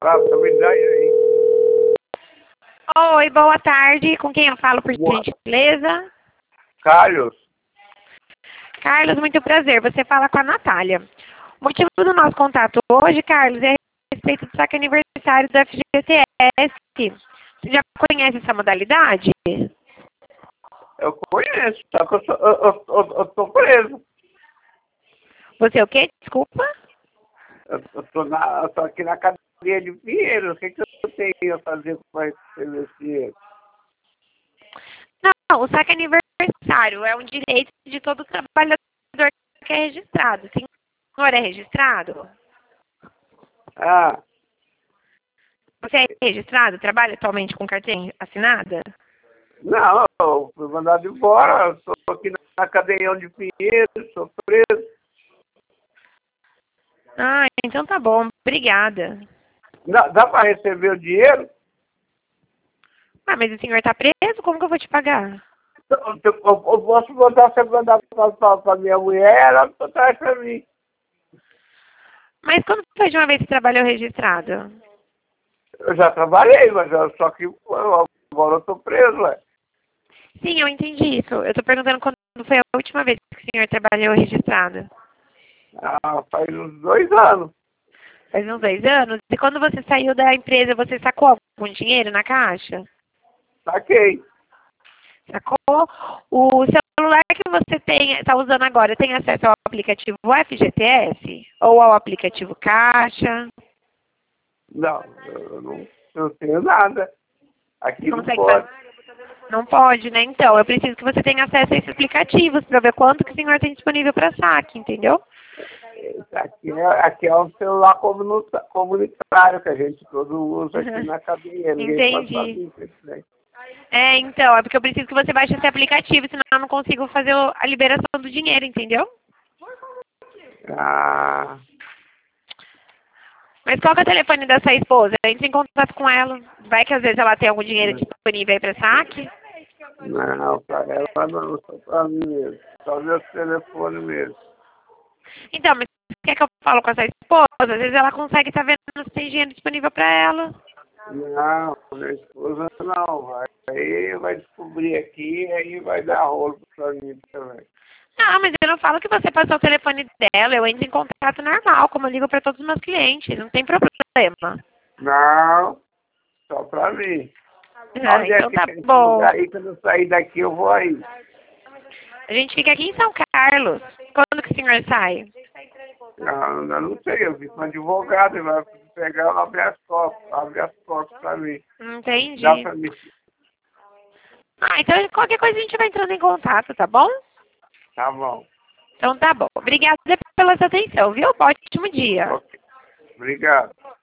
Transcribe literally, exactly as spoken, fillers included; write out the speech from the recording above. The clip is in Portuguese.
me dá aí. Oi, boa tarde. Com quem eu falo, por Boa. gentileza? Carlos, Carlos, muito prazer. Você fala com a Natália. O motivo do nosso contato hoje, Carlos, é a respeito do saque aniversário do F G T S. Você já conhece essa modalidade? eu conheço, só que eu, sou, eu, eu, eu, eu tô preso. Você é o quê? Desculpa? Eu, eu, tô na, eu tô aqui na cadeia de Pinheiros. O que, que eu tenho a fazer para receber esse dinheiro? Não, o saque aniversário é um direito de todo trabalhador que é registrado. O senhor é registrado? Ah, Você é registrado? Trabalha atualmente com carteira assinada? não, eu fui mandado embora. Estou aqui na cadeia de Pinheiros, sou preso. Ah, então tá bom. Obrigada. Dá, dá para receber o dinheiro? Ah, mas o senhor está preso? Como que eu vou te pagar? Eu, eu, eu posso mandar você mandar para minha mulher, ela traz para mim. Mas quando foi de uma vez que trabalhou registrado? Eu já trabalhei, mas eu, só que eu, agora eu estou preso, ué. Sim, eu entendi isso. Eu estou perguntando quando foi a última vez que o senhor trabalhou registrado. Ah, faz uns dois anos. Faz uns dois anos. E quando você saiu da empresa, você sacou algum dinheiro na caixa? Saquei. Sacou? O celular que você tem, está usando agora, tem acesso ao aplicativo F G T S? Ou ao aplicativo Caixa? Não, eu não, eu não tenho nada. Você Aqui não consegue pode. fazer? Não pode, né? Então, eu preciso que você tenha acesso a esses aplicativos para ver quanto que o senhor tem disponível para saque, entendeu? Aqui é, aqui é um celular comunita- comunitário que a gente todo usa aqui na cadeia. Ninguém pode Entendi. fazer isso, né? É, então, é porque eu preciso que você baixe esse aplicativo, senão eu não consigo fazer o- a liberação do dinheiro, entendeu? Ah, Mas qual que é o telefone da sua esposa? Entre em contato com ela. Vai que às vezes ela tem algum dinheiro disponível aí para saque. não, para ela não, só para mim mesmo. Só meu telefone mesmo. Então, mas quer que eu falo com a sua esposa? Às vezes ela consegue estar vendo se tem dinheiro disponível para ela. Não, minha esposa não, vai. Aí vai descobrir aqui, aí vai dar rolo pra mim também. Não, mas eu não falo que você passou o telefone dela. Eu entro em contato normal, como eu ligo para todos os meus clientes. Não tem problema. Não, só pra mim. Ah, Onde é então que tá tem esse bom. lugar aí? Quando eu sair daqui, eu vou aí. A gente fica aqui em São Carlos. Quando que o senhor sai? Não, eu não sei, eu vi com um advogado, ele vai pegar, abre as costas, abre as costas pra mim. Dá Entendi. pra mim. Ah, então qualquer coisa a gente vai entrando em contato, tá bom? Tá bom. Então tá bom. Obrigada pela sua atenção, viu? Ótimo dia. Ok. Obrigado.